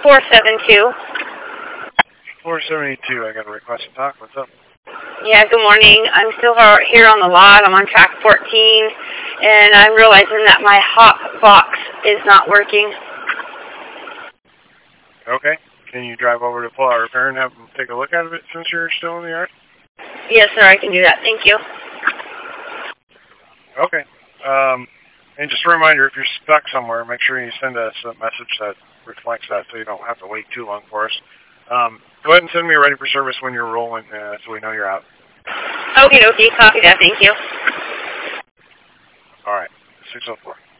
472. 472, I got a request to talk. What's up? Yeah, good morning. I'm still here on the lot. I'm on track 14, and I'm realizing that my hot box is not working. Okay. Can you drive over to Pull Out Repair and have them take a look at it since you're still in the yard? Yes, sir, I can do that. Thank you. Okay. And just a reminder, if you're stuck somewhere, make sure you send us a message that reflects that so you don't have to wait too long for us. Go ahead and send me a ready for service when you're rolling so we know you're out. Okay, copy that. Thank you. All right. 604.